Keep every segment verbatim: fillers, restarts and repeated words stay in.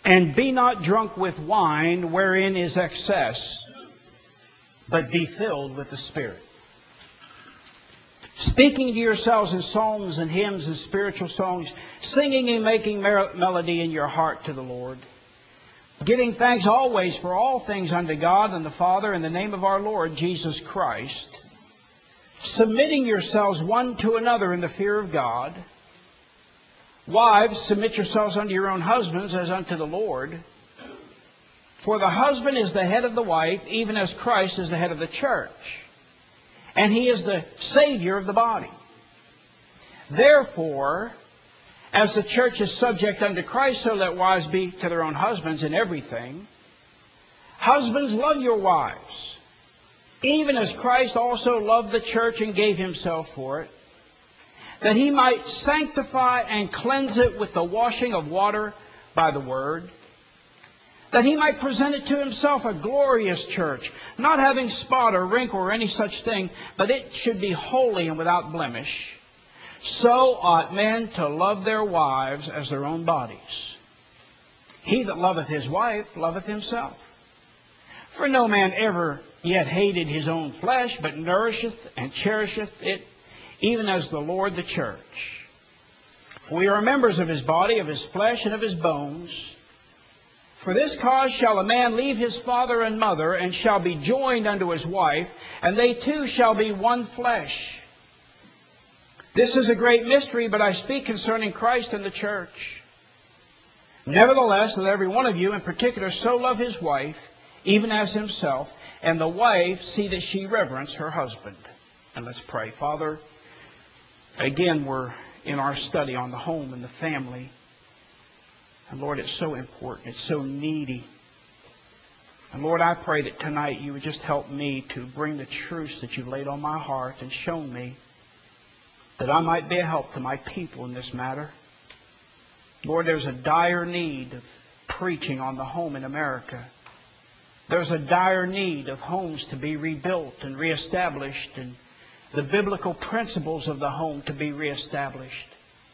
And be not drunk with wine, wherein is excess, but be filled with the Spirit. Speaking to yourselves in psalms and hymns and spiritual songs, singing and making melody in your heart to the Lord, giving thanks always for all things unto God and the Father in the name of our Lord Jesus Christ, submitting yourselves one to another in the fear of God. Wives, submit yourselves unto your own husbands as unto the Lord. For the husband is the head of the wife, even as Christ is the head of the church. And He is the Savior of the body. Therefore, as the church is subject unto Christ, so let wives be to their own husbands in everything. Husbands, love your wives, even as Christ also loved the church and gave Himself for it, that He might sanctify and cleanse it with the washing of water by the Word, that He might present it to Himself a glorious church, not having spot or wrinkle or any such thing, but it should be holy and without blemish. So ought men to love their wives as their own bodies. He that loveth his wife loveth himself. For no man ever yet hated his own flesh, but nourisheth and cherisheth it, even as the Lord the church. For we are members of His body, of His flesh, and of His bones. For this cause shall a man leave his father and mother, and shall be joined unto his wife, and they two shall be one flesh. This is a great mystery, but I speak concerning Christ and the church. Nevertheless, let every one of you in particular so love his wife, even as himself, and the wife see that she reverence her husband. And let's pray. Father, again, we're in our study on the home and the family. And Lord, it's so important. It's so needy. And Lord, I pray that tonight you would just help me to bring the truths that you've laid on my heart and shown me, that I might be a help to my people in this matter. Lord, there's a dire need of preaching on the home in America. There's a dire need of homes to be rebuilt and reestablished, and the biblical principles of the home to be reestablished.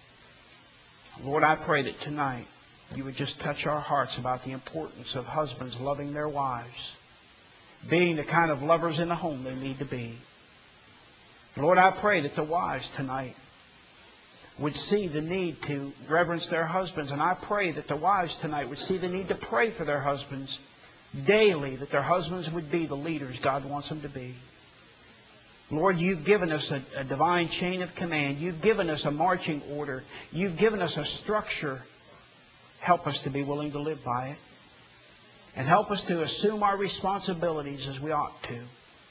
Lord, I pray that tonight you would just touch our hearts about the importance of husbands loving their wives, being the kind of lovers in the home they need to be. Lord, I pray that the wives tonight would see the need to reverence their husbands, and I pray that the wives tonight would see the need to pray for their husbands daily, that their husbands would be the leaders God wants them to be. Lord, you've given us a, a divine chain of command. You've given us a marching order. You've given us a structure. Help us to be willing to live by it. And help us to assume our responsibilities as we ought to.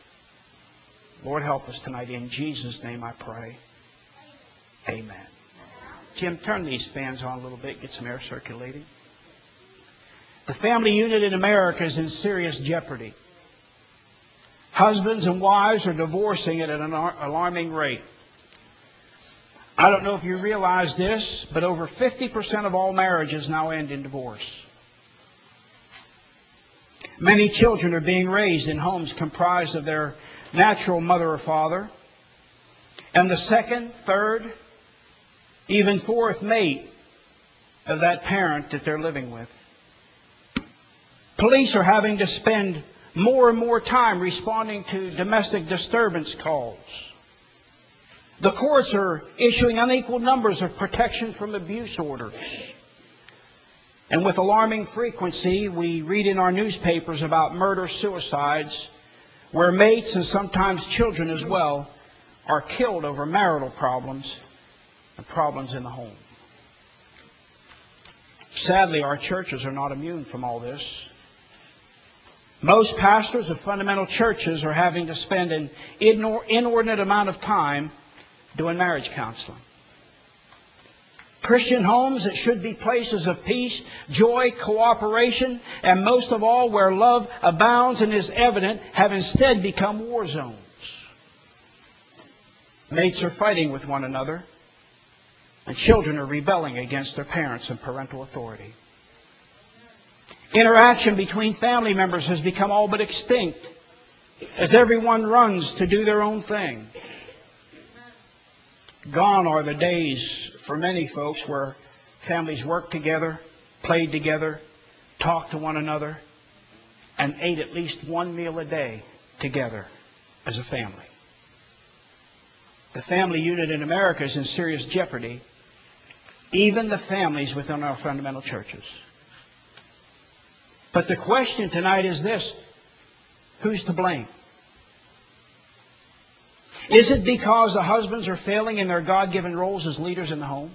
Lord, help us tonight. In Jesus' name I pray. Amen. Jim, turn these fans on a little bit. Get some air circulating. The family unit in America is in serious jeopardy. Husbands and wives are divorcing at an alarming rate. I don't know if you realize this, but over fifty percent of all marriages now end in divorce. Many children are being raised in homes comprised of their natural mother or father, and the second, third, even fourth mate of that parent that they're living with. Police are having to spend more and more time responding to domestic disturbance calls. The courts are issuing unequal numbers of protection from abuse orders. And with alarming frequency, we read in our newspapers about murder-suicides, where mates and sometimes children as well are killed over marital problems and problems in the home. Sadly, our churches are not immune from all this. Most pastors of fundamental churches are having to spend an inordinate amount of time doing marriage counseling. Christian homes that should be places of peace, joy, cooperation, and most of all where love abounds and is evident, have instead become war zones. Mates are fighting with one another, and children are rebelling against their parents and parental authority. Interaction between family members has become all but extinct as everyone runs to do their own thing. Gone are the days for many folks where families worked together, played together, talked to one another, and ate at least one meal a day together as a family. The family unit in America is in serious jeopardy, even the families within our fundamental churches. But the question tonight is this: who's to blame? Is it because the husbands are failing in their God-given roles as leaders in the home?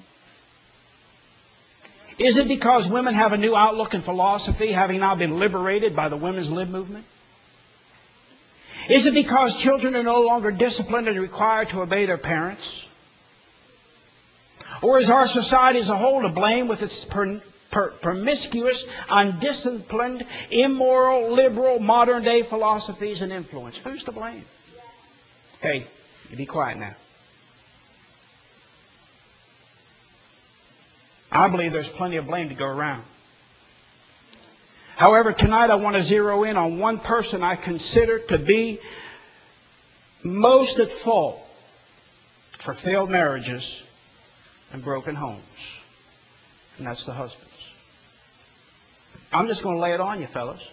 Is it because women have a new outlook and philosophy, having now been liberated by the women's lib movement? Is it because children are no longer disciplined and required to obey their parents? Or is our society as a whole to blame with its per, per, promiscuous, undisciplined, immoral, liberal, modern-day philosophies and influence? Who's to blame? Hey, you be quiet now. I believe there's plenty of blame to go around. However, tonight I want to zero in on one person I consider to be most at fault for failed marriages and broken homes. And that's the husbands. I'm just going to lay it on you, fellas.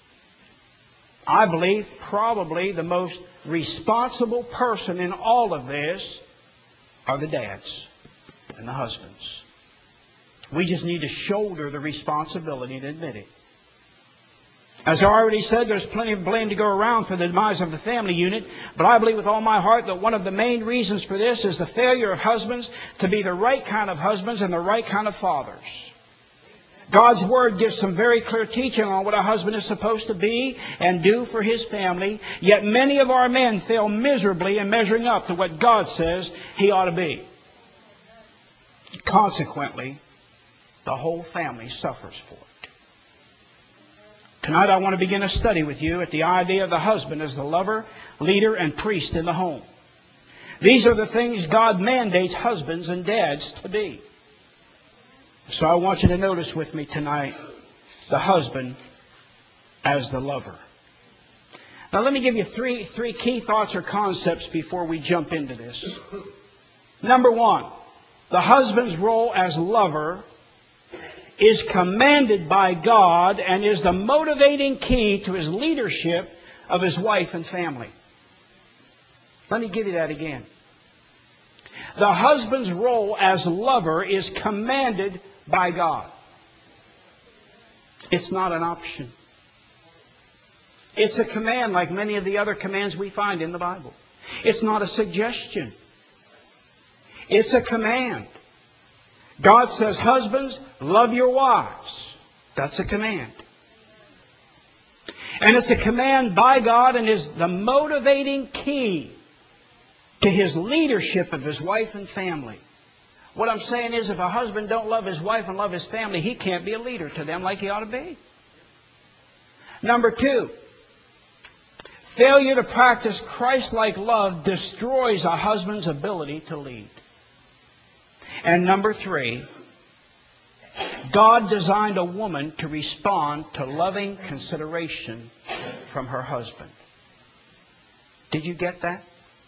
I believe probably the most responsible person in all of this are the dads and the husbands. We just need to shoulder the responsibility and admit it. As I already said, there's plenty of blame to go around for the demise of the family unit, but I believe with all my heart that one of the main reasons for this is the failure of husbands to be the right kind of husbands and the right kind of fathers. God's Word gives some very clear teaching on what a husband is supposed to be and do for his family, yet many of our men fail miserably in measuring up to what God says he ought to be. Consequently, the whole family suffers for it. Tonight I want to begin a study with you at the idea of the husband as the lover, leader, and priest in the home. These are the things God mandates husbands and dads to be. So I want you to notice with me tonight the husband as the lover. Now let me give you three, three key thoughts or concepts before we jump into this. Number one, the husband's role as lover is commanded by God and is the motivating key to his leadership of his wife and family. Let me give you that again. The husband's role as lover is commanded by God. It's not an option. It's a command like many of the other commands we find in the Bible. It's not a suggestion. It's a command. God says, husbands, love your wives. That's a command. And it's a command by God and is the motivating key to his leadership of his wife and family. What I'm saying is, if a husband don't love his wife and love his family, he can't be a leader to them like he ought to be. Number two, failure to practice Christ-like love destroys a husband's ability to lead. And number three, God designed a woman to respond to loving consideration from her husband. Did you get that?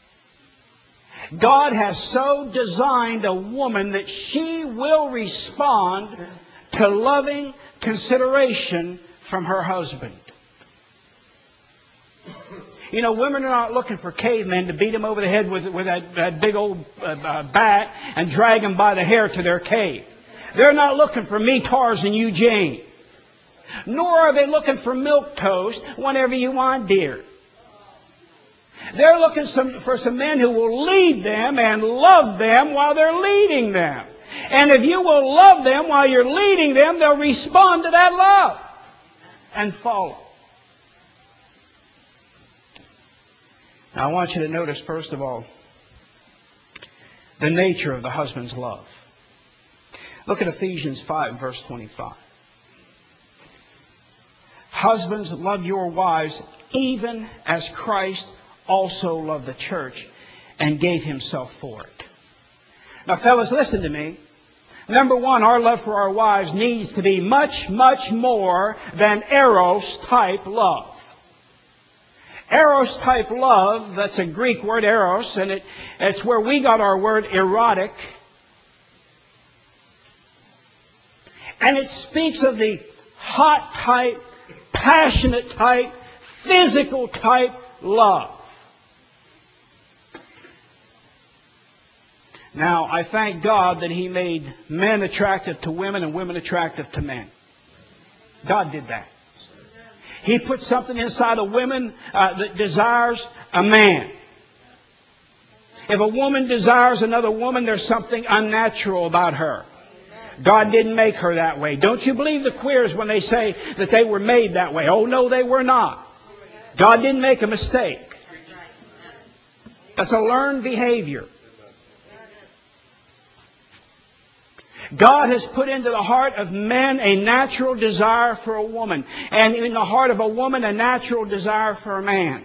God has so designed a woman that she will respond to loving consideration from her husband. You know, women are not looking for cavemen to beat them over the head with, with that, that big old uh, uh, bat and drag them by the hair to their cave. They're not looking for me, Tarzan, you, Jane. Nor are they looking for milk toast whenever you want, dear. They're looking some, for some men who will lead them and love them while they're leading them. And if you will love them while you're leading them, they'll respond to that love and follow. Now, I want you to notice, first of all, the nature of the husband's love. Look at Ephesians five, verse twenty-five. Husbands, love your wives, even as Christ also loved the church and gave himself for it. Now, fellas, listen to me. Number one, our love for our wives needs to be much, much more than eros-type love. Eros-type love, that's a Greek word, eros, and it, it's where we got our word erotic. And it speaks of the hot type, passionate type, physical type love. Now, I thank God that He made men attractive to women and women attractive to men. God did that. He put something inside a woman uh, that desires a man. If a woman desires another woman, there's something unnatural about her. God didn't make her that way. Don't you believe the queers when they say that they were made that way? Oh, no, they were not. God didn't make a mistake. That's a learned behavior. God has put into the heart of men a natural desire for a woman, and in the heart of a woman a natural desire for a man.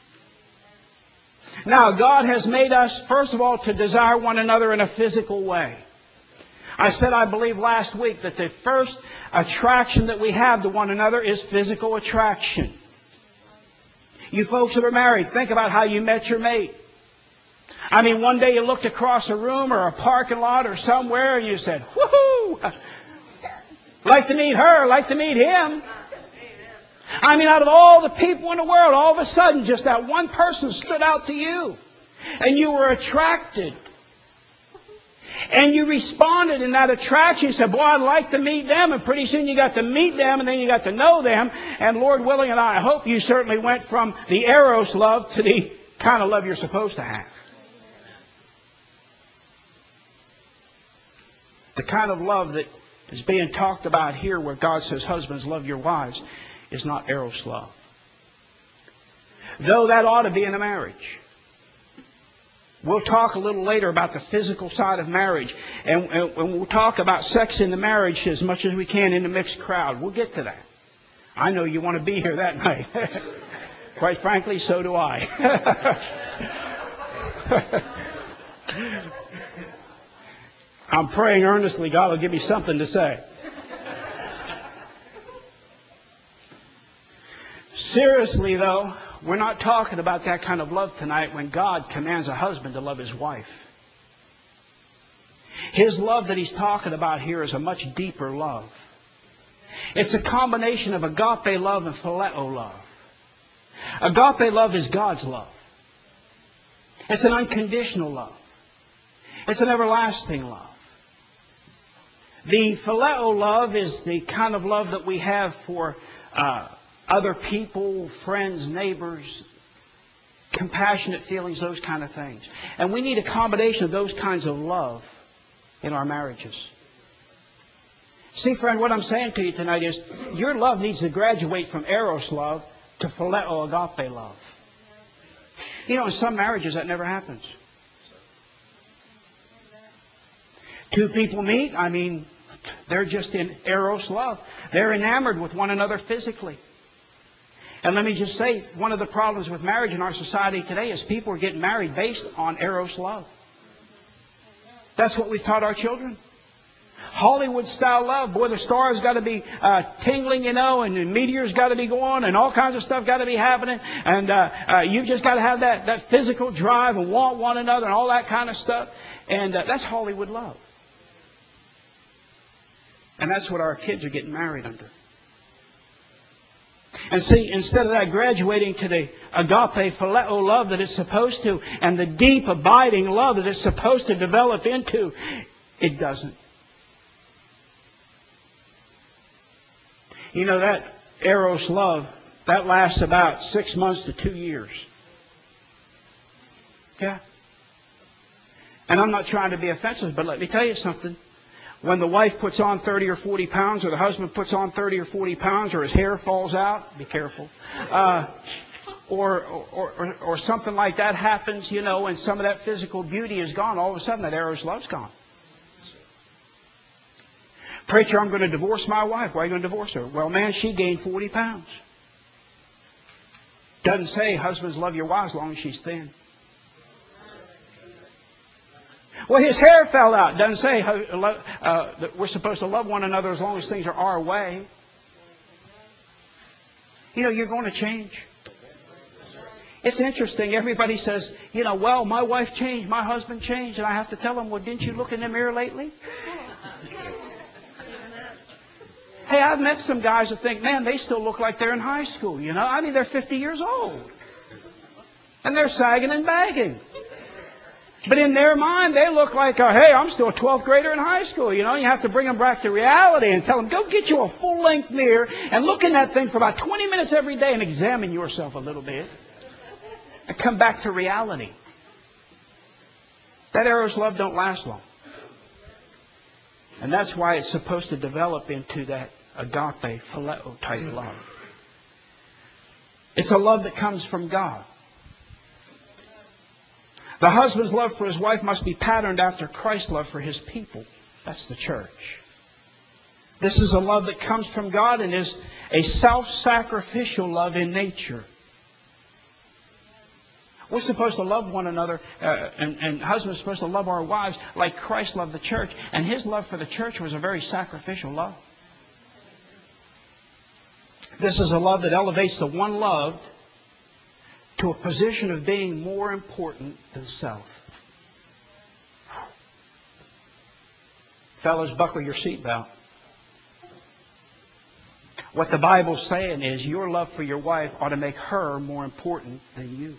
Now, God has made us, first of all, to desire one another in a physical way. I said, I believe last week, that the first attraction that we have to one another is physical attraction. You folks that are married, think about how you met your mate. I mean, one day you looked across a room or a parking lot or somewhere and you said, woohoo! Like to meet her, like to meet him. I mean, out of all the people in the world, all of a sudden, just that one person stood out to you. And you were attracted. And you responded in that attraction. You said, boy, I'd like to meet them. And pretty soon you got to meet them, and then you got to know them. And Lord willing, and I hope you certainly went from the eros love to the kind of love you're supposed to have. The kind of love that is being talked about here, where God says, husbands, love your wives, is not eros love. Though that ought to be in a marriage. We'll talk a little later about the physical side of marriage. And, and, and we'll talk about sex in the marriage as much as we can in the mixed crowd. We'll get to that. I know you want to be here that night. Quite frankly, so do I. I'm praying earnestly God will give me something to say. Seriously, though, we're not talking about that kind of love tonight when God commands a husband to love his wife. His love that He's talking about here is a much deeper love. It's a combination of agape love and phileo love. Agape love is God's love. It's an unconditional love. It's an everlasting love. The phileo love is the kind of love that we have for uh, other people, friends, neighbors, compassionate feelings, those kind of things. And we need a combination of those kinds of love in our marriages. See, friend, what I'm saying to you tonight is your love needs to graduate from eros love to phileo agape love. You know, in some marriages that never happens. Two people meet, I mean, they're just in eros love. They're enamored with one another physically. And let me just say, one of the problems with marriage in our society today is people are getting married based on eros love. That's what we've taught our children. Hollywood-style love. Boy, the stars got to be uh, tingling, you know, and the meteors got to be going, and all kinds of stuff got to be happening. And uh, uh, you've just got to have that, that physical drive and want one another and all that kind of stuff. And uh, that's Hollywood love. And that's what our kids are getting married under. And see, instead of that graduating to the agape phileo love that it's supposed to, and the deep abiding love that it's supposed to develop into, it doesn't. You know, that eros love, that lasts about six months to two years. Yeah. And I'm not trying to be offensive, but let me tell you something. When the wife puts on thirty or forty pounds, or the husband puts on thirty or forty pounds, or his hair falls out, be careful, uh, or, or, or, or something like that happens, you know, and some of that physical beauty is gone, all of a sudden that eros love's gone. Preacher, I'm going to divorce my wife. Why are you going to divorce her? Well, man, she gained forty pounds. Doesn't say husbands love your wives as long as she's thin. Well, his hair fell out. Doesn't say uh, that we're supposed to love one another as long as things are our way. You know, you're going to change. It's interesting. Everybody says, you know, well, my wife changed, my husband changed. And I have to tell them, well, didn't you look in the mirror lately? Hey, I've met some guys that think, man, they still look like they're in high school, you know? I mean, they're fifty years old. And they're sagging and bagging. But in their mind, they look like, uh, hey, I'm still a twelfth grader in high school. You know, you have to bring them back to reality and tell them, go get you a full-length mirror and look in that thing for about twenty minutes every day and examine yourself a little bit. And come back to reality. That eros love don't last long. And that's why it's supposed to develop into that agape, phileo type love. It's a love that comes from God. The husband's love for his wife must be patterned after Christ's love for His people. That's the church. This is a love that comes from God and is a self-sacrificial love in nature. We're supposed to love one another, uh, and, and husbands are supposed to love our wives like Christ loved the church. And His love for the church was a very sacrificial love. This is a love that elevates the one loved to a position of being more important than self. Fellas, buckle your seatbelt. What the Bible's saying is your love for your wife ought to make her more important than you.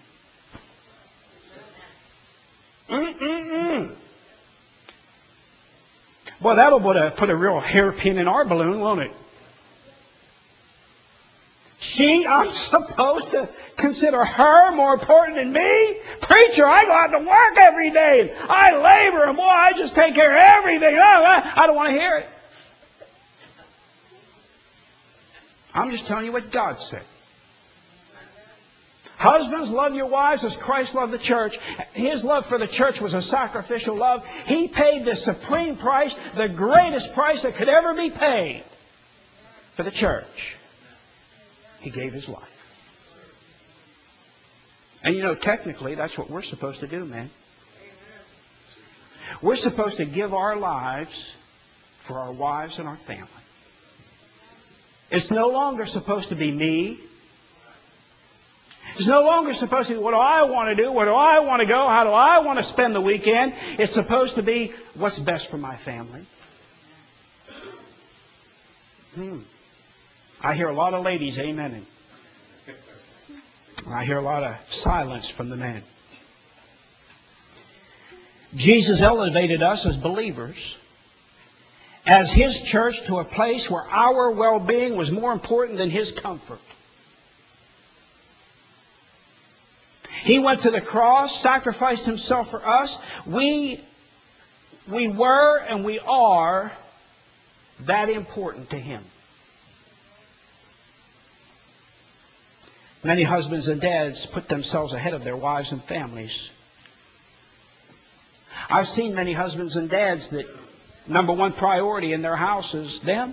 Mm-mm-mm. Well, that'll put a, put a real hairpin in our balloon, won't it? She, I'm supposed to consider her more important than me? Preacher, I go out to work every day and I labor and boy, I just take care of everything. I, I don't want to hear it. I'm just telling you what God said. Husbands, love your wives as Christ loved the church. His love for the church was a sacrificial love. He paid the supreme price, the greatest price that could ever be paid for the church. He gave His life. And you know, technically, that's what we're supposed to do, man. We're supposed to give our lives for our wives and our family. It's no longer supposed to be me. It's no longer supposed to be, what do I want to do? Where do I want to go? How do I want to spend the weekend? It's supposed to be, what's best for my family? Hmm. I hear a lot of ladies amening. I hear a lot of silence from the men. Jesus elevated us as believers, as His church, to a place where our well-being was more important than His comfort. He went to the cross, sacrificed Himself for us. We, we were and we are that important to Him. Many husbands and dads put themselves ahead of their wives and families. I've seen many husbands and dads that number one priority in their house is them.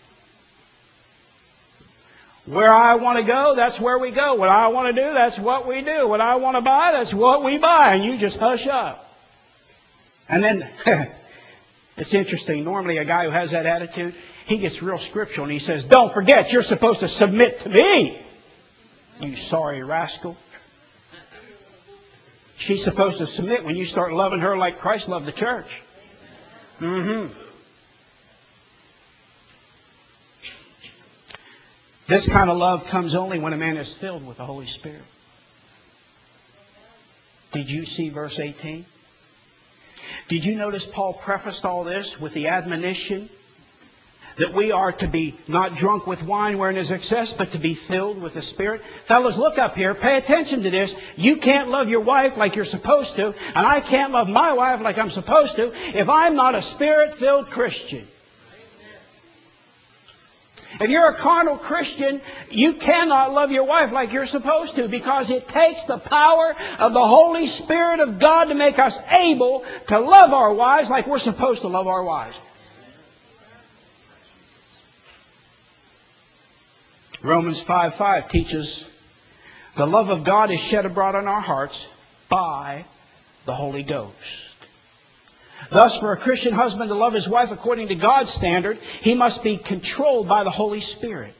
Where I want to go, that's where we go. What I want to do, that's what we do. What I want to buy, that's what we buy. And you just hush up. And then, it's interesting. Normally a guy who has that attitude, he gets real scriptural and he says, don't forget, you're supposed to submit to me. You sorry rascal. She's supposed to submit when you start loving her like Christ loved the church. Mm-hmm. This kind of love comes only when a man is filled with the Holy Spirit. Did you see verse eighteen? Did you notice Paul prefaced all this with the admonition that we are to be not drunk with wine wherein is excess, but to be filled with the Spirit? Fellas, look up here. Pay attention to this. You can't love your wife like you're supposed to, and I can't love my wife like I'm supposed to if I'm not a Spirit-filled Christian. If you're a carnal Christian, you cannot love your wife like you're supposed to, because it takes the power of the Holy Spirit of God to make us able to love our wives like we're supposed to love our wives. Romans five five teaches the love of God is shed abroad in our hearts by the Holy Ghost. Thus, for a Christian husband to love his wife according to God's standard, he must be controlled by the Holy Spirit.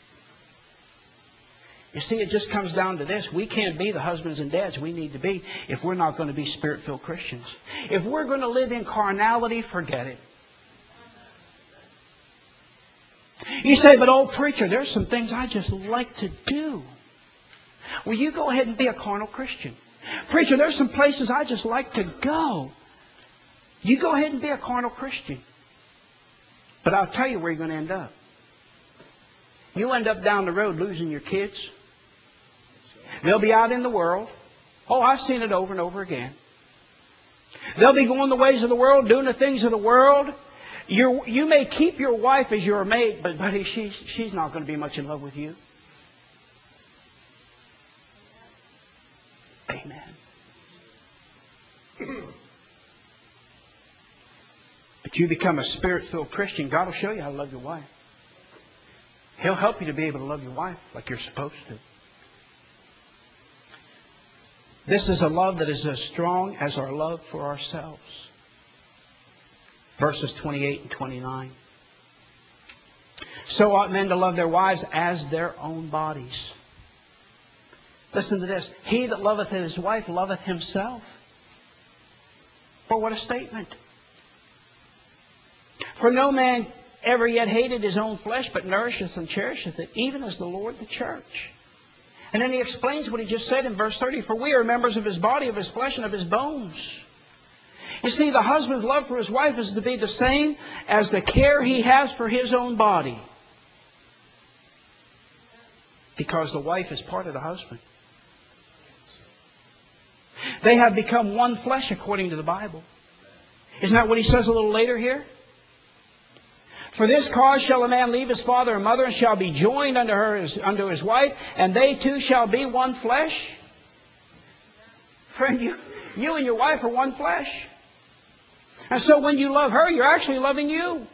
You see, it just comes down to this. We can't be the husbands and dads we need to be if we're not going to be Spirit-filled Christians. If we're going to live in carnality, forget it. You say, but old preacher, there's some things I just like to do. Well, you go ahead and be a carnal Christian. Preacher, there's some places I just like to go. You go ahead and be a carnal Christian. But I'll tell you where you're going to end up. You'll end up down the road losing your kids. They'll be out in the world. Oh, I've seen it over and over again. They'll be going the ways of the world, doing the things of the world. You're, you may keep your wife as your mate, but buddy, she, she's not going to be much in love with you. Amen. But you become a Spirit-filled Christian, God will show you how to love your wife. He'll help you to be able to love your wife like you're supposed to. This is a love that is as strong as our love for ourselves. Verses twenty-eight and twenty-nine. So ought men to love their wives as their own bodies. Listen to this. He that loveth his wife loveth himself. For what a statement. For no man ever yet hated his own flesh, but nourisheth and cherisheth it, even as the Lord the church. And then he explains what he just said in verse thirty. For we are members of his body, of his flesh, and of his bones. You see, the husband's love for his wife is to be the same as the care he has for his own body. Because the wife is part of the husband. They have become one flesh according to the Bible. Isn't that what he says a little later here? For this cause shall a man leave his father and mother, and shall be joined unto her as unto his wife, and they two shall be one flesh. Friend, you, you and your wife are one flesh. And so when you love her, you're actually loving you.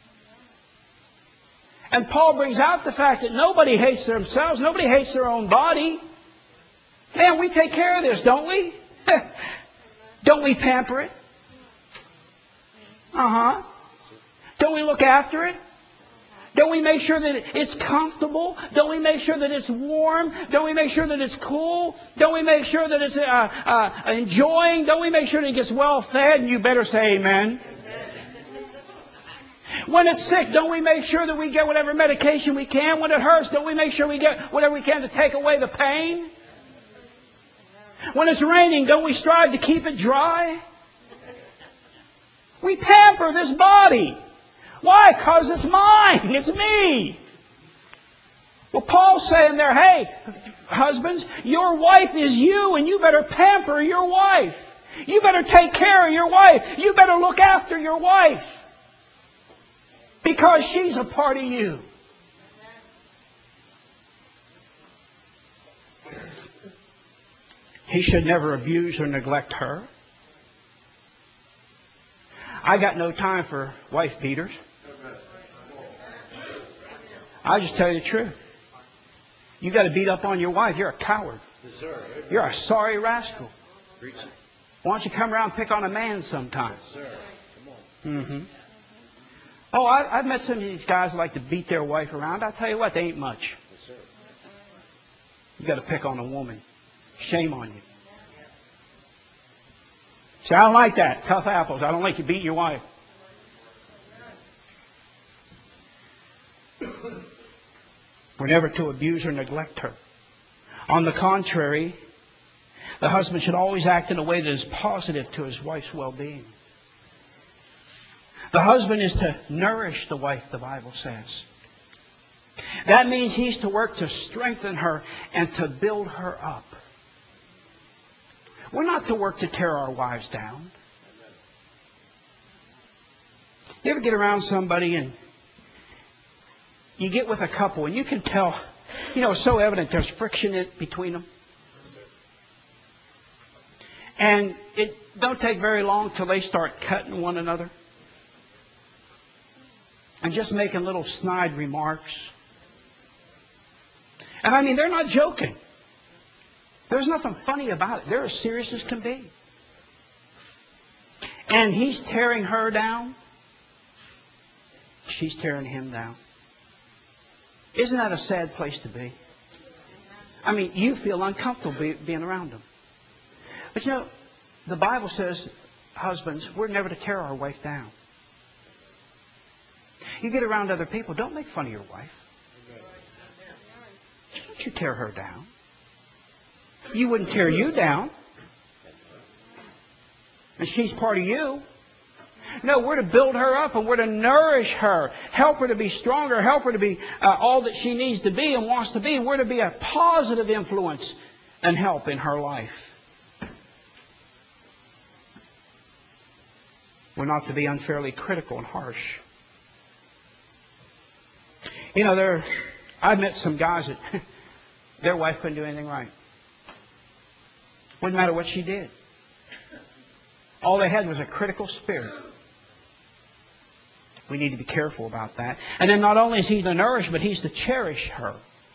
And Paul brings out the fact that nobody hates themselves. Nobody hates their own body. Man, we take care of this, don't we? Don't we pamper it? Uh-huh. Don't we look after it? Don't we make sure that it's comfortable? Don't we make sure that it's warm? Don't we make sure that it's cool? Don't we make sure that it's uh, uh, enjoying? Don't we make sure that it gets well fed? And you better say amen. When it's sick, don't we make sure that we get whatever medication we can? When it hurts, don't we make sure we get whatever we can to take away the pain? When it's raining, don't we strive to keep it dry? We pamper this body. Why? Because it's mine. It's me. Well, Paul's saying there, hey, husbands, your wife is you, and you better pamper your wife. You better take care of your wife. You better look after your wife. Because she's a part of you. He should never abuse or neglect her. I got no time for wife beaters. I just tell you the truth. You got to beat up on your wife. You're a coward. You're a sorry rascal. Why don't you come around and pick on a man sometime? Mm-hmm. Oh, I, I've met some of these guys who like to beat their wife around. I tell you what, they ain't much. You got to pick on a woman. Shame on you. See, I don't like that. Tough apples. I don't like you beating your wife. We're never to abuse or neglect her. On the contrary, the husband should always act in a way that is positive to his wife's well-being. The husband is to nourish the wife, the Bible says. That means he's to work to strengthen her and to build her up. We're not to work to tear our wives down. You ever get around somebody and you get with a couple and you can tell, you know, it's so evident there's friction in, between them. And it don't take very long till they start cutting one another. And just making little snide remarks. And I mean, they're not joking. There's nothing funny about it. They're as serious as can be. And he's tearing her down. She's tearing him down. Isn't that a sad place to be? I mean, you feel uncomfortable be, being around them. But you know, the Bible says, husbands, we're never to tear our wife down. You get around other people, don't make fun of your wife. Don't you tear her down. You wouldn't tear you down. And she's part of you. No, we're to build her up and we're to nourish her. Help her to be stronger. Help her to be uh, all that she needs to be and wants to be. And we're to be a positive influence and help in her life. We're not to be unfairly critical and harsh. You know, there, I've met some guys that their wife couldn't do anything right. Wouldn't matter what she did. All they had was a critical spirit. We need to be careful about that. And then not only is he to nourish, but he's to cherish her.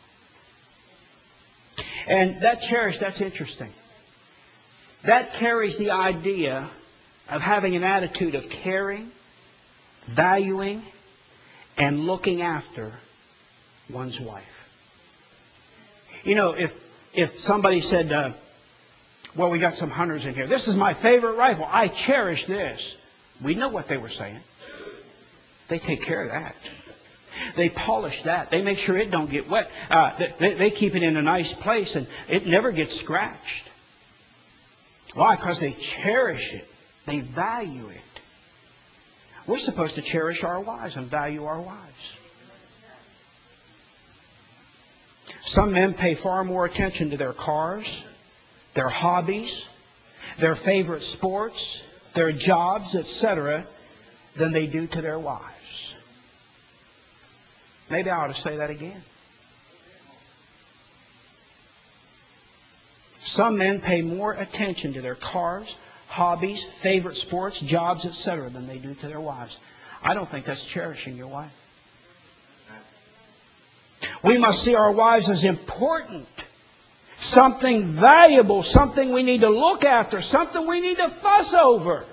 And that cherish, that's interesting. That carries the idea of having an attitude of caring, valuing, and looking after one's wife. You know, if if somebody said, uh, well, we got some hunters in here. This is my favorite rifle. I cherish this. We know what they were saying. They take care of that. They polish that. They make sure it don't get wet. Uh, they, they keep it in a nice place and it never gets scratched. Why? Because they cherish it. They value it. We're supposed to cherish our wives and value our wives. Some men pay far more attention to their cars, their hobbies, their favorite sports, their jobs, et cetera, than they do to their wives. Maybe I ought to say that again. Some men pay more attention to their cars, hobbies, favorite sports, jobs, et cetera than they do to their wives. I don't think that's cherishing your wife. We must see our wives as important, something valuable, something we need to look after, something we need to fuss over.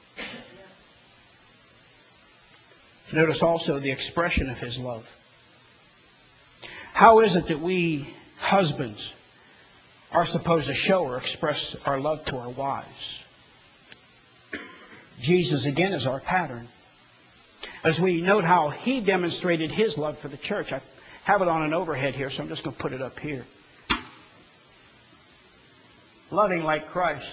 Notice also the expression of His love. How is it that we husbands are supposed to show or express our love to our wives? Jesus, again, is our pattern. As we note how He demonstrated His love for the church. I have it on an overhead here, so I'm just going to put it up here. Loving like Christ.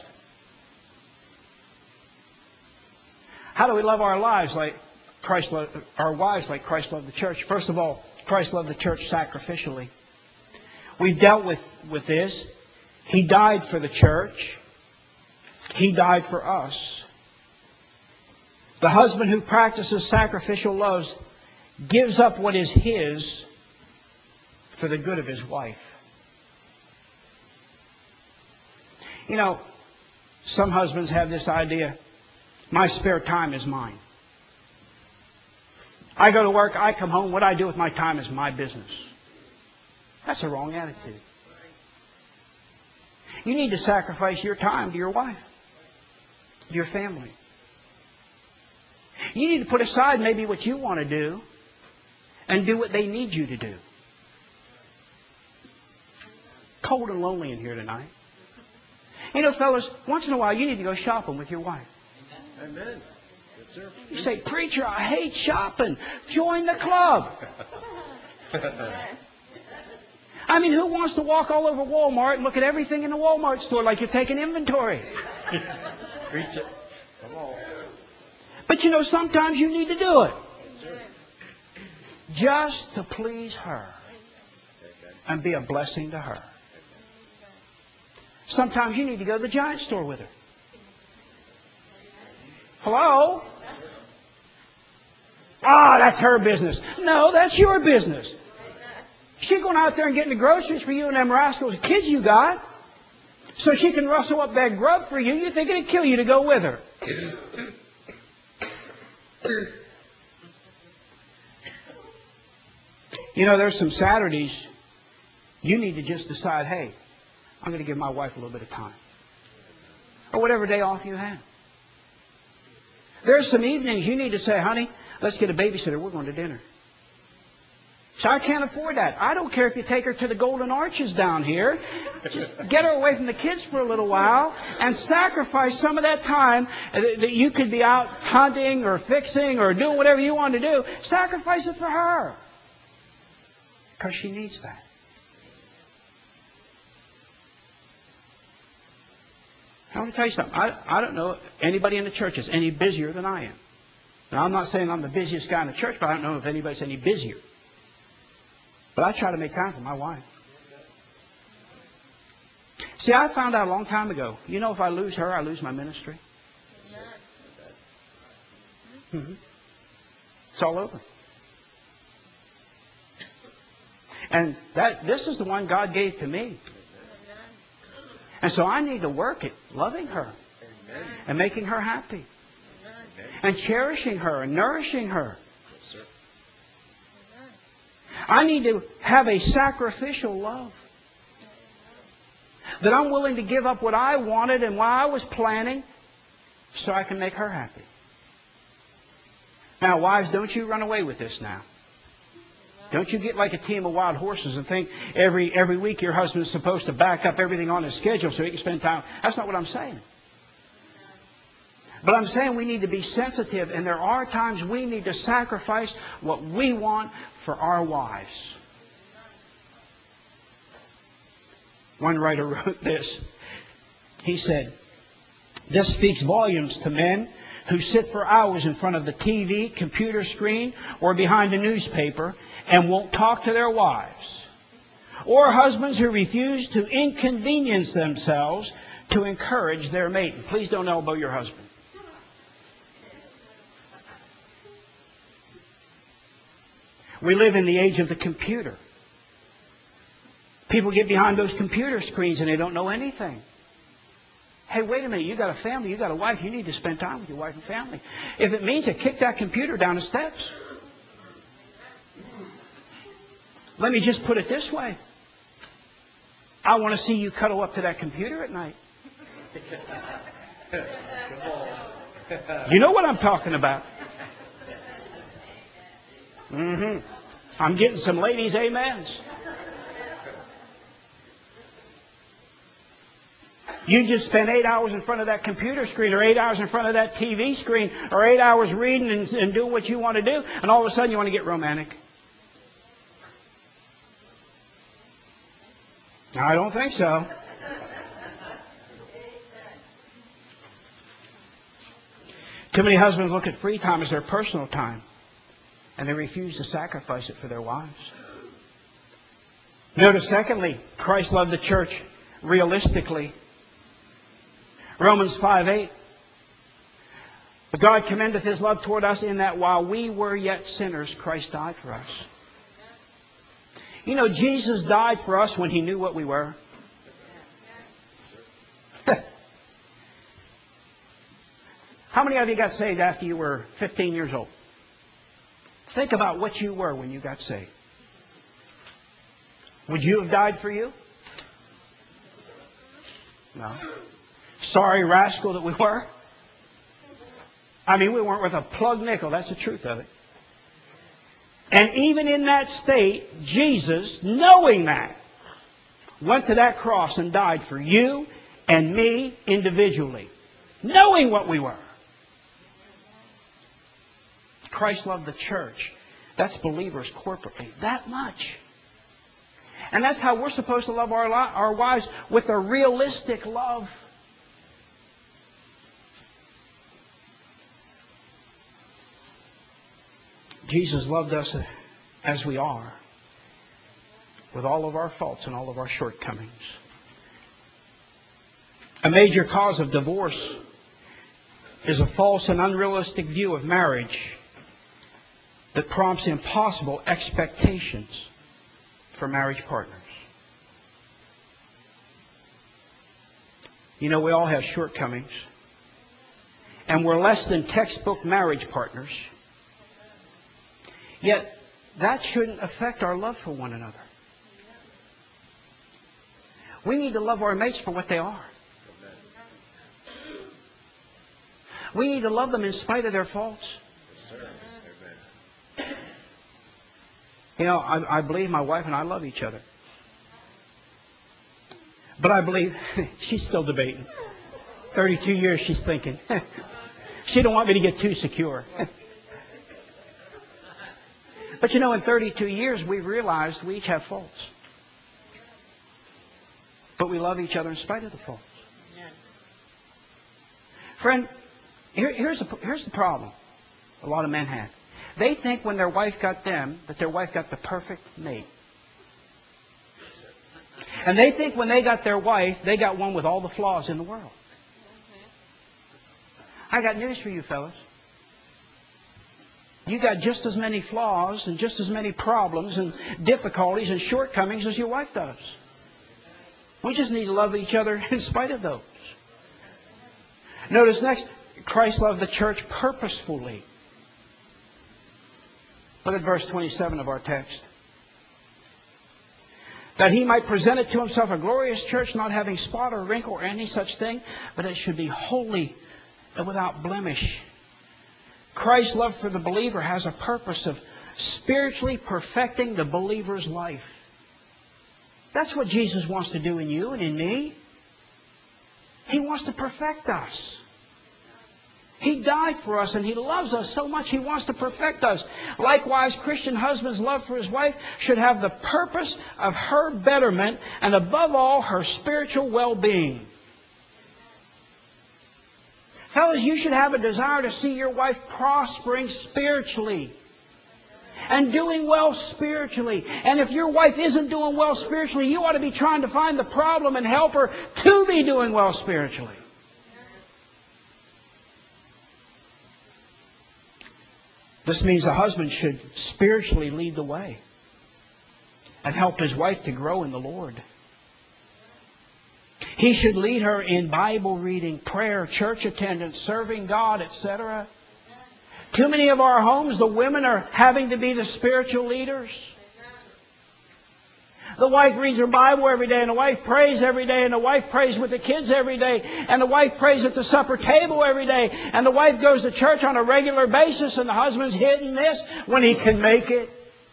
How do we love our lives like Christ loved, our wives like Christ loved the church? First of all, Christ loved the church sacrificially. We've dealt with, with this. He died for the church. He died for us. The husband who practices sacrificial love gives up what is his for the good of his wife. You know, some husbands have this idea, my spare time is mine. I go to work, I come home, what I do with my time is my business. That's a wrong attitude. You need to sacrifice your time to your wife, to your family. You need to put aside maybe what you want to do and do what they need you to do. Cold and lonely in here tonight. You know, fellas, once in a while you need to go shopping with your wife. Amen. Yes, sir. You say, preacher, I hate shopping. Join the club. I mean, who wants to walk all over Walmart and look at everything in the Walmart store like you're taking inventory? Preach it. Come on. But you know, sometimes you need to do it. Yes, sir. Just to please her and be a blessing to her. Sometimes you need to go to the giant store with her. Hello? Ah, that's her business. No, that's your business. She's going out there and getting the groceries for you and them rascals of kids you got so she can rustle up that grub for you. You think it'd kill you to go with her. You know, there's some Saturdays you need to just decide, hey, I'm going to give my wife a little bit of time. Or whatever day off you have. There's some evenings you need to say, honey, let's get a babysitter. We're going to dinner. So I can't afford that. I don't care if you take her to the Golden Arches down here. Just get her away from the kids for a little while and sacrifice some of that time that you could be out hunting or fixing or doing whatever you want to do. Sacrifice it for her. Because she needs that. I want to tell you something. I, I don't know if anybody in the church is any busier than I am. Now, I'm not saying I'm the busiest guy in the church, but I don't know if anybody's any busier. But I try to make time for my wife. See, I found out a long time ago, you know, if I lose her, I lose my ministry. Mm-hmm. It's all over. And that this is the one God gave to me. And so I need to work at loving her and making her happy and cherishing her and nourishing her. I need to have a sacrificial love. That I'm willing to give up what I wanted and what I was planning so I can make her happy. Now, wives, don't you run away with this now. Don't you get like a team of wild horses and think every every week your husband's supposed to back up everything on his schedule so he can spend time. That's not what I'm saying. But I'm saying we need to be sensitive, and there are times we need to sacrifice what we want for our wives. One writer wrote this. He said, "This speaks volumes to men who sit for hours in front of the T V, computer screen, or behind a newspaper and won't talk to their wives. Or husbands who refuse to inconvenience themselves to encourage their mate." And please don't elbow your husband. We live in the age of the computer. People get behind those computer screens and they don't know anything. Hey, wait a minute. You got a family. You got a wife. You need to spend time with your wife and family. If it means to kick that computer down the steps. Let me just put it this way. I want to see you cuddle up to that computer at night. You know what I'm talking about. Mm-hmm. I'm getting some ladies' amens. You just spend eight hours in front of that computer screen or eight hours in front of that T V screen or eight hours reading and, and doing what you want to do, and all of a sudden you want to get romantic. I don't think so. Too many husbands look at free time as their personal time, and they refuse to sacrifice it for their wives. Notice, secondly, Christ loved the church realistically. Romans five eight. But God commendeth His love toward us in that while we were yet sinners, Christ died for us. You know, Jesus died for us when He knew what we were. How many of you got saved after you were fifteen years old? Think about what you were when you got saved. Would you have died for you? No. Sorry rascal that we were. I mean, we weren't worth a plug nickel. That's the truth of it. And even in that state, Jesus, knowing that, went to that cross and died for you and me individually. Knowing what we were. Christ loved the church. That's believers corporately. That much. And that's how we're supposed to love our, our wives, with a realistic love. Jesus loved us as we are, with all of our faults and all of our shortcomings. A major cause of divorce is a false and unrealistic view of marriage that prompts impossible expectations for marriage partners. You know, we all have shortcomings, and we're less than textbook marriage partners. Yet, that shouldn't affect our love for one another. We need to love our mates for what they are. We need to love them in spite of their faults. You know, I, I believe my wife and I love each other. But I believe she's still debating. thirty-two years she's thinking. She don't want me to get too secure. But you know, in thirty-two years we've realized we each have faults. But we love each other in spite of the faults. Friend, here, here's, the, here's the problem a lot of men have. They think when their wife got them, that their wife got the perfect mate. And they think when they got their wife, they got one with all the flaws in the world. I got news for you, fellas. You got just as many flaws and just as many problems and difficulties and shortcomings as your wife does. We just need to love each other in spite of those. Notice next, Christ loved the church purposefully. Look at verse twenty-seven of our text. That he might present it to himself a glorious church, not having spot or wrinkle or any such thing, but it should be holy and without blemish. Christ's love for the believer has a purpose of spiritually perfecting the believer's life. That's what Jesus wants to do in you and in me. He wants to perfect us. He died for us and He loves us so much He wants to perfect us. Likewise, Christian husband's love for his wife should have the purpose of her betterment and above all her spiritual well-being. Fellas, you should have a desire to see your wife prospering spiritually and doing well spiritually. And if your wife isn't doing well spiritually, you ought to be trying to find the problem and help her to be doing well spiritually. This means the husband should spiritually lead the way and help his wife to grow in the Lord. He should lead her in Bible reading, prayer, church attendance, serving God, et cetera. Too many of our homes, the women are having to be the spiritual leaders. The wife reads her Bible every day, and the wife prays every day, and the wife prays with the kids every day, and the wife prays at the supper table every day, and the wife goes to church on a regular basis, and the husband's hit and miss when he can make it.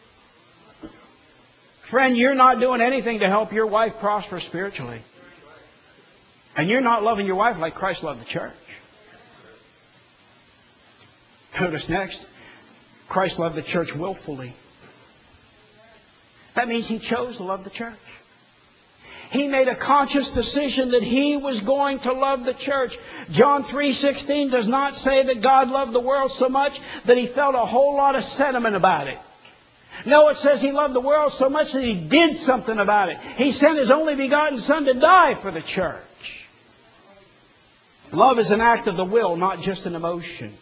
Friend, you're not doing anything to help your wife prosper spiritually. And you're not loving your wife like Christ loved the church. Notice next, Christ loved the church willfully. That means He chose to love the church. He made a conscious decision that He was going to love the church. John three sixteen does not say that God loved the world so much that He felt a whole lot of sentiment about it. No, it says He loved the world so much that He did something about it. He sent His only begotten Son to die for the church. Love is an act of the will, not just an emotion.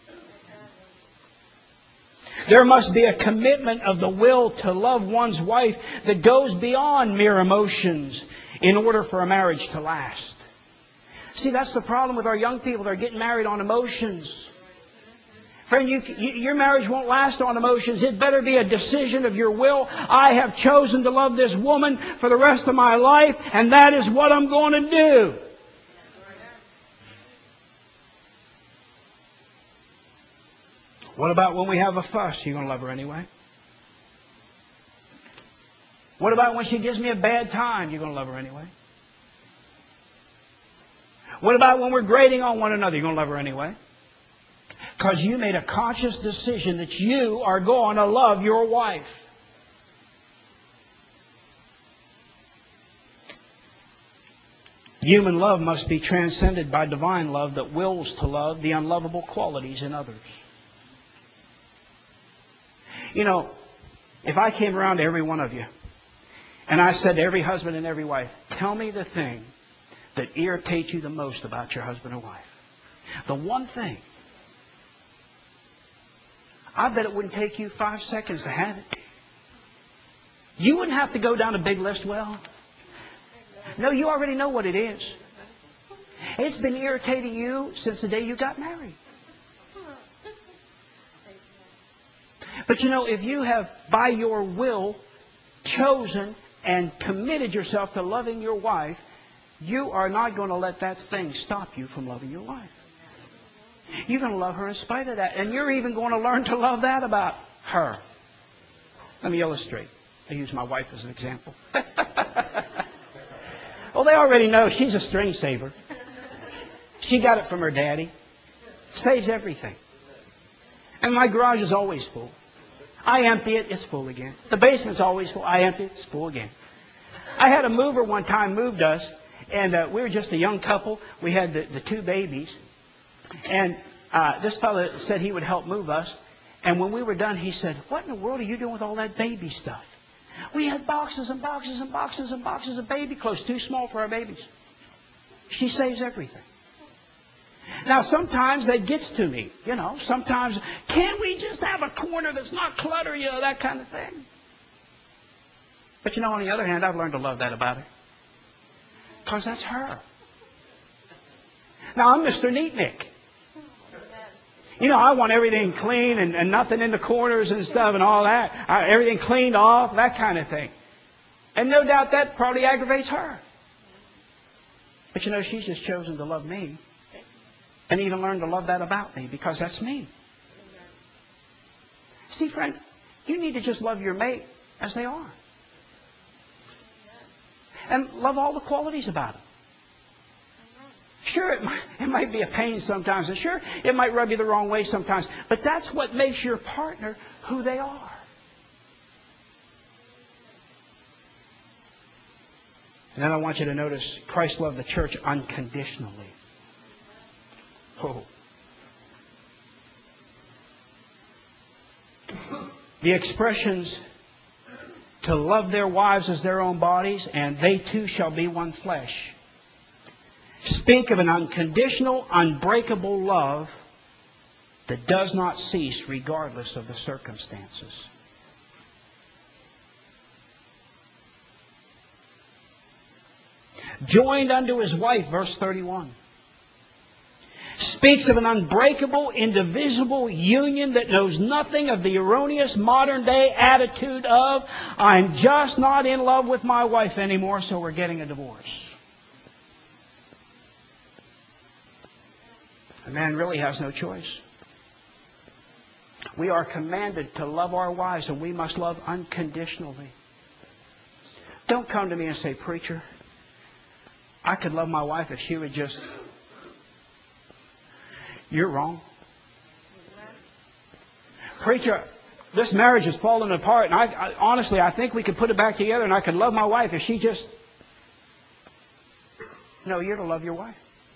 There must be a commitment of the will to love one's wife that goes beyond mere emotions in order for a marriage to last. See, that's the problem with our young people. They're getting married on emotions. Friend, you, you, your marriage won't last on emotions. It better be a decision of your will. I have chosen to love this woman for the rest of my life, and that is what I'm going to do. What about when we have a fuss? You're going to love her anyway? What about when she gives me a bad time? You're going to love her anyway? What about when we're grading on one another? You're going to love her anyway? Because you made a conscious decision that you are going to love your wife. Human love must be transcended by divine love that wills to love the unlovable qualities in others. You know, if I came around to every one of you and I said to every husband and every wife, tell me the thing that irritates you the most about your husband or wife. The one thing. I bet it wouldn't take you five seconds to have it. You wouldn't have to go down a big list. Well, no, you already know what it is. It's been irritating you since the day you got married. But you know, if you have, by your will, chosen and committed yourself to loving your wife, you are not going to let that thing stop you from loving your wife. You're going to love her in spite of that. And you're even going to learn to love that about her. Let me illustrate. I use my wife as an example. Well, they already know she's a string saver. She got it from her daddy. Saves everything. And my garage is always full. I empty it, it's full again. The basement's always full. I empty it, it's full again. I had a mover one time moved us, and uh, we were just a young couple. We had the, the two babies. And uh, this fellow said he would help move us. And when we were done, he said, "What in the world are you doing with all that baby stuff?" We had boxes and boxes and boxes and boxes of baby clothes, too small for our babies. She saves everything. Now, sometimes that gets to me. You know, sometimes, can't we just have a corner that's not clutter, you know, that kind of thing. But you know, on the other hand, I've learned to love that about her. Because that's her. Now, I'm Mister Neatnik. You know, I want everything clean and, and nothing in the corners and stuff and all that. I, everything cleaned off, that kind of thing. And no doubt that probably aggravates her. But you know, she's just chosen to love me. And even learn to love that about me, because that's me. See, friend, you need to just love your mate as they are. And love all the qualities about them. Sure, it might, it might be a pain sometimes, and sure, it might rub you the wrong way sometimes, but that's what makes your partner who they are. And then I want you to notice Christ loved the church unconditionally. Oh. The expressions to love their wives as their own bodies, and they too shall be one flesh, speak of an unconditional, unbreakable love that does not cease regardless of the circumstances. Joined unto his wife, verse thirty-one. Speaks of an unbreakable, indivisible union that knows nothing of the erroneous modern day attitude of, I'm just not in love with my wife anymore, so we're getting a divorce. A man really has no choice. We are commanded to love our wives, and we must love unconditionally. Don't come to me and say, "Preacher, I could love my wife if she would just..." You're wrong. Preacher, this marriage is falling apart, and I, I honestly, I think we could put it back together, and I could love my wife if she just... No, you're to love your wife.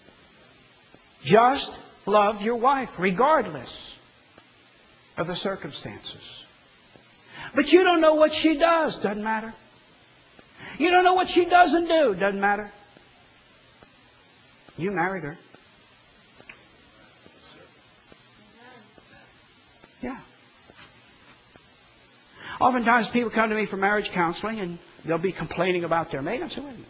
Just love your wife, regardless of the circumstances. But you don't know what she does. Doesn't matter. You don't know what she doesn't do. Doesn't matter. You married her. Yeah. Oftentimes people come to me for marriage counseling, and they'll be complaining about their mate. I say, wait a minute.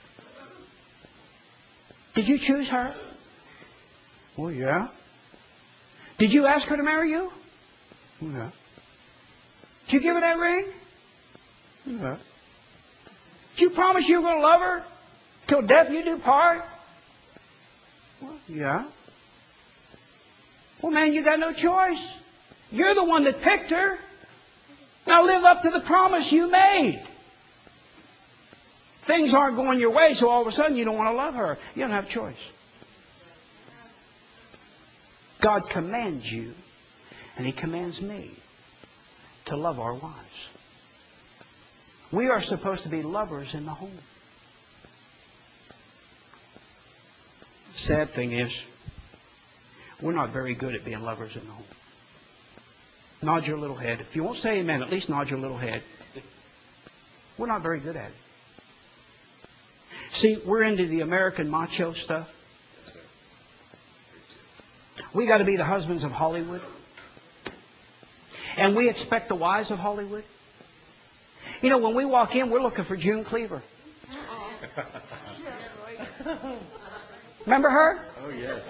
Did you choose her? Well, yeah. Did you ask her to marry you? Yeah. Did you give her that ring? Yeah. Did you promise you were going to love her till death you do part? Well, yeah. Well, man, you got no choice. You're the one that picked her. Now live up to the promise you made. Things aren't going your way, so all of a sudden you don't want to love her. You don't have a choice. God commands you, and He commands me, to love our wives. We are supposed to be lovers in the home. Sad thing is, we're not very good at being lovers in the home. Nod your little head. If you won't say amen, at least nod your little head. We're not very good at it. See, we're into the American macho stuff. We got to be the husbands of Hollywood. And we expect the wives of Hollywood. You know, when we walk in, we're looking for June Cleaver. Remember her? Oh, yes.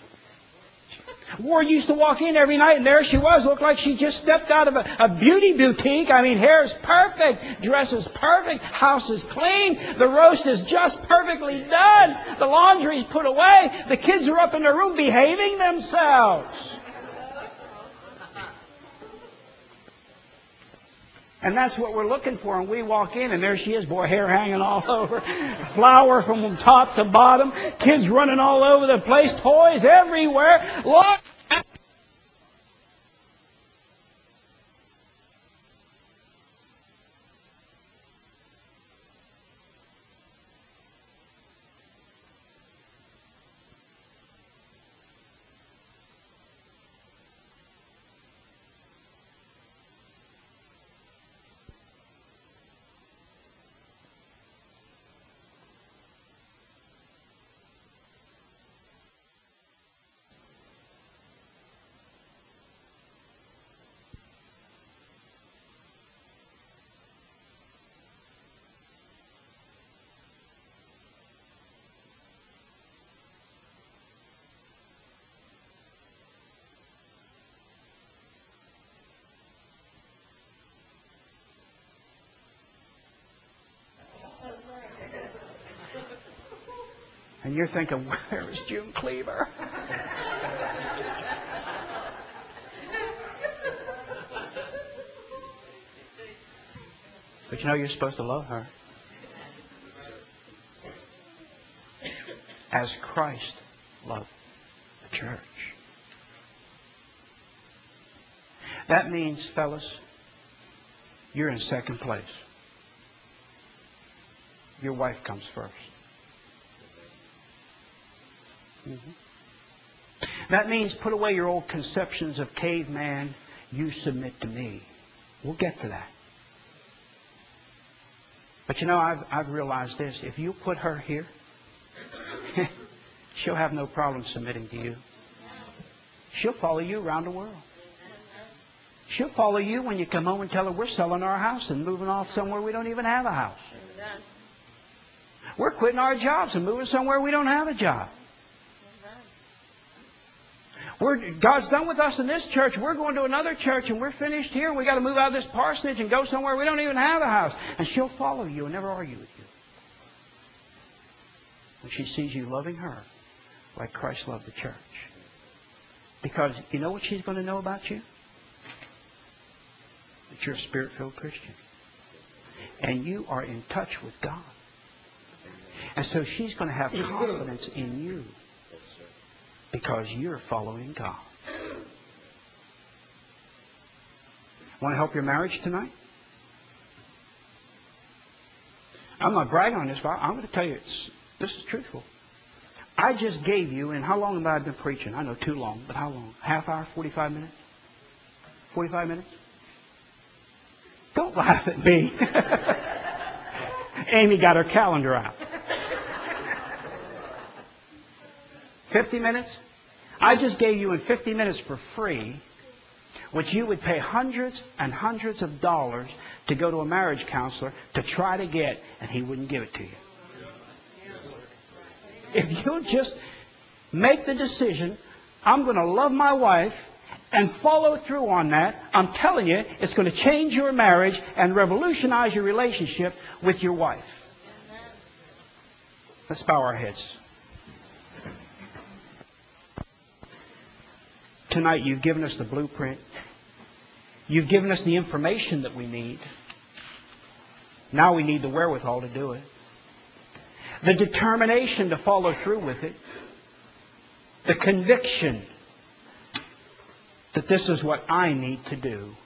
Ward used to walk in every night, and there she was. Looked like she just stepped out of a, a beauty boutique. I mean, hair's perfect, dress is perfect, house is clean, the roast is just perfectly done, the laundry's put away, the kids are up in their room behaving themselves. And that's what we're looking for. And we walk in, and there she is, boy, hair hanging all over, flour from top to bottom, kids running all over the place, toys everywhere. Look! And you're thinking, where is June Cleaver? But you know, you're supposed to love her as Christ loved the church. That means, fellas, you're in second place. Your wife comes first. Mm-hmm. That means put away your old conceptions of caveman. You submit to me. We'll get to that. But you know, I've, I've realized this. If you put her here, she'll have no problem submitting to you. She'll follow you around the world. She'll follow you when you come home and tell her we're selling our house and moving off somewhere we don't even have a house. We're quitting our jobs and moving somewhere we don't have a job. We're, God's done with us in this church. We're going to another church and we're finished here. And we got to move out of this parsonage and go somewhere we don't even have a house. And she'll follow you and never argue with you. When she sees you loving her like Christ loved the church. Because you know what she's going to know about you? That you're a Spirit-filled Christian. And you are in touch with God. And so she's going to have confidence in you. Because you're following God. Want to help your marriage tonight? I'm not bragging on this, but I'm going to tell you, it's, this is truthful. I just gave you, and how long have I been preaching? I know too long, but how long? Half hour? forty-five minutes? forty-five minutes? Don't laugh at me. Amy got her calendar out. fifty minutes? I just gave you in fifty minutes for free, which you would pay hundreds and hundreds of dollars to go to a marriage counselor to try to get, and he wouldn't give it to you. If you just make the decision, I'm going to love my wife, and follow through on that, I'm telling you, it's going to change your marriage and revolutionize your relationship with your wife. Let's bow our heads. Tonight you've given us the blueprint. You've given us the information that we need. Now we need the wherewithal to do it. The determination to follow through with it. The conviction that this is what I need to do.